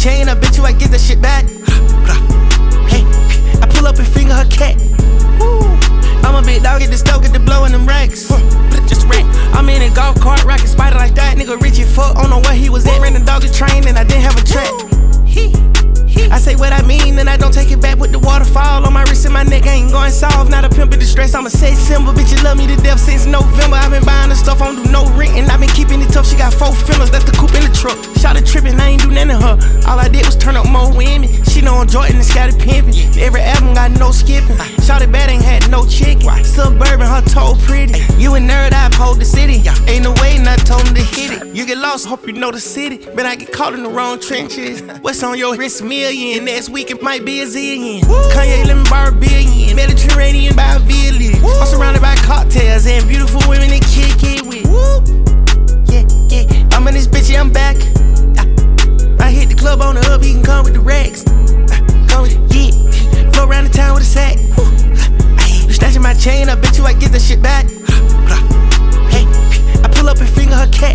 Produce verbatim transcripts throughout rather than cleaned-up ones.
chain, I bet you I get that shit back. Hey, I pull up and finger her cat. I'm a big dog, get the stove, get the blow in them racks. Just rack. I'm in a golf cart, rockin' spider like that. Nigga Richie fuck, don't know where he was at. Ran the dog a train and I didn't have a track. I say what I mean, and I don't take it back. Put the waterfall on my wrist and my neck, I ain't going soft. Not a pimp in distress, I'm a sex symbol. Bitch, you love me to death since November. I've been buying the stuff, I don't do no rent, and I've been keeping it tough. She got four fillers, that's the coupe in the truck. Shot a trippin', I ain't do nothing to her. All I did was turn up more women. She know I'm Jordan and Scotty pimpin'. Every album got no skipping. Shot it bad, ain't had no chicken. Suburban, her toe pretty. You a nerd, I hold the city. Ain't no way, not told him to hit it. You get lost, hope you know the city. But I get caught in the wrong trenches. What's on your wrist, million? Next week it might be a zillion. Kanye, let me borrow a billion. Mediterranean by a village. I'm surrounded by cocktails and beautiful women to kick it with. Yeah, yeah. I'm in this bitch, yeah, I'm back. I hit the club on the up, he can come with the racks. Come with it, yeah. Flow around the town with a sack. You snatching my chain, I bet you I get that shit back. Hey, I pull up and finger her cat.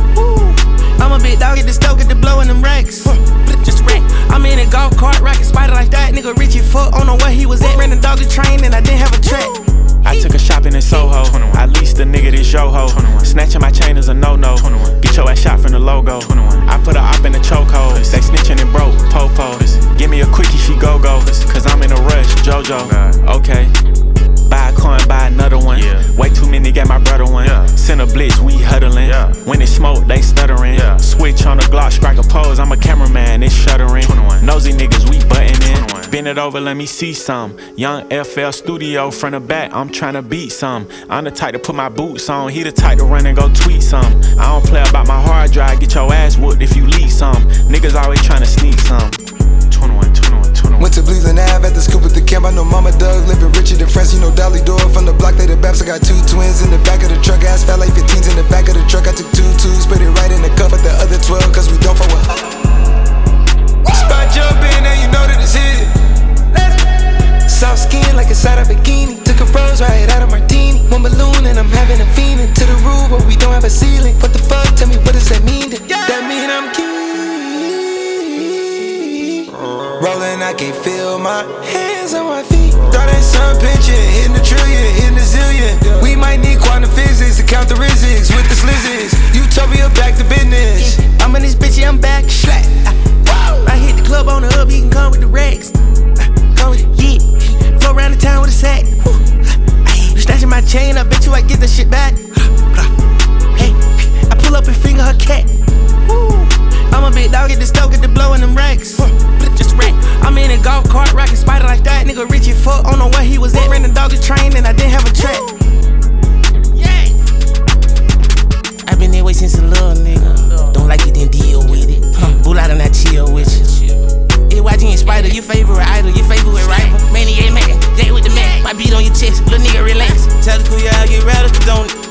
I'm a big dog, get the stove, get the blow in them racks. Just rack. I'm in a golf cart, rockin' spider like that. Nigga Richie fuck, don't know where he was at. Ran the dog a train and I didn't have a track. I took her shopping in Soho. I leased a nigga this yo-ho. Snatching my chain is a no-no. Get your ass shot from the logo. I put her up in the chokehold. They snitching and broke, po-po. Give me a quickie, she go-go. Cause I'm in a rush, JoJo. Okay. Buy a coin, buy another one. Yeah. Way too many, got my brother one. Yeah. Send a blitz, we huddling. Yeah. When it smoke, they stuttering. Yeah. Switch on the Glock, strike a pose. I'm a cameraman, it's shuttering. twenty-one. Nosy niggas, we buttin' in. twenty-one. Bend it over, let me see some. Young F L studio, front to back, I'm tryna beat some. I'm the type to put my boots on, he the type to run and go tweet some. I don't play about my hard drive, get your ass whooped if you leak some. Niggas always tryna sneak some. twenty-one, twenty-one, twenty-one. Went to Bleeding Ave at the scoop at the camp. I know Mama Doug living richer than friends. You know Dolly Door from the block, they the Baps. I got two twins in the back of the truck. Ass fat like fifteens in the back of the truck. I took two twos, put it right in the cup. At the other twelve, cause we don't fuck with spot jumping, and you know that it's hit. Soft skin like inside a bikini. Took a rose right out of martini. One balloon and I'm having a feeling. To the roof, but we don't have a ceiling. What the fuck? Tell me what does that mean? That mean I'm key. Rolling, I can't feel my hands on my feet. Thought that sun pitching, hitting the trillion, hitting the zillion. We might need quantum physics to count the risics with the slizzes. Utopia back to business. I'm in this bitch, yeah, I'm back. I hit the club on the up, he can come with the racks. Come with it, yeah. Flow around the town with a sack. You snatching my chain, I bet you I get that shit back. Hey, I pull up and finger her cat. I'm a big dog, get the stove, get the blow in them racks. Just rack. I'm in a golf cart, rockin' spider like that. Nigga Richie fuck, don't know where he was at. Ran the dog a train and I didn't have a track. Yeah. I been that way since a little nigga. Don't like it, then deal with it. Huh. Bull out and I chill with you. Hey, Y G and Spider, your favorite idol, your favorite rival. Maniac man, day with the man. My beat on your chest, little nigga relax. Tell the crew, yeah, I get radical, don't it?